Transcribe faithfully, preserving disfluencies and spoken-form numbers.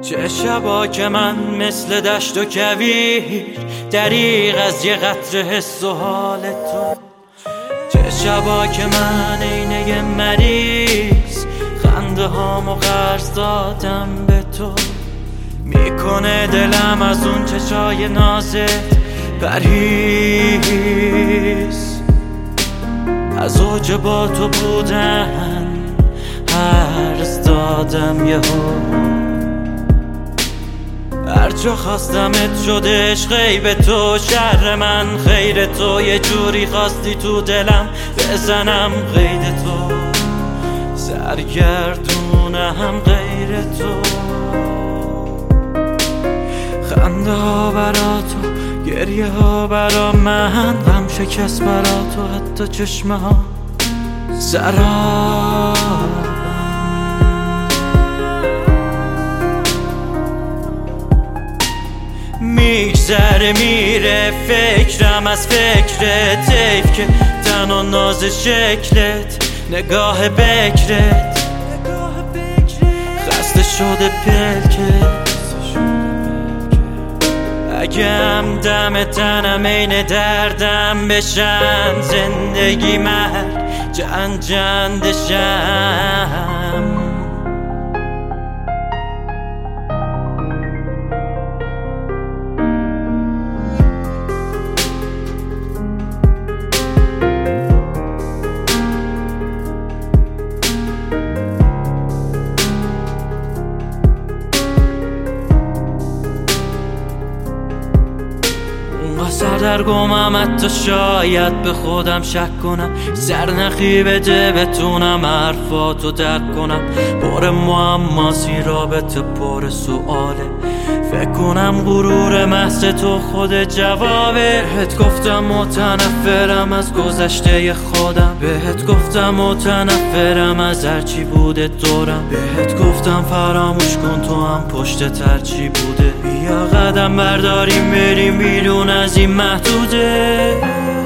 چه شبا که من مثل دشت و کویر دریغ از یه قطره حس و حال تو، چه شبا که من عین یه مریض خنده هامو قرض دادم به تو. میکنه دلم از اون چشای نازت پرهیز، از اوج با تو بودن هرز دادم یهو. هر جا خواستمت شد عشقی به تو، شر من خیر تو، یه جوری خواستی تو دلم بزنم قید تو، سرگردونم غیر تو. خنده ها برا تو، گریه ها برا من، غم شکست برا تو، حتی چشمه ها سراب. میگذره میره فکرم از فکرت، حیف که تن و ناز شکلت، نگاه بکرت خسته شده پلکت. اگه هم دم تنم این دردم بشم، زندگی مرگ جن جندشم. سردرگمم حتی شاید به خودم شک کنم، سرنخی بده بتونم حرفاتو درک کنم. پر معماسی رابطه پر سواله، فکر کنم غرور محض تو خود جوابه. بهت گفتم متنفرم از گذشته خودم، بهت گفتم متنفرم از هرچی بوده دورم، بهت گفتم فراموش کن تو هم پشت ترچی بوده. بیا قدم برداریم بریم بیرون از این محدوده.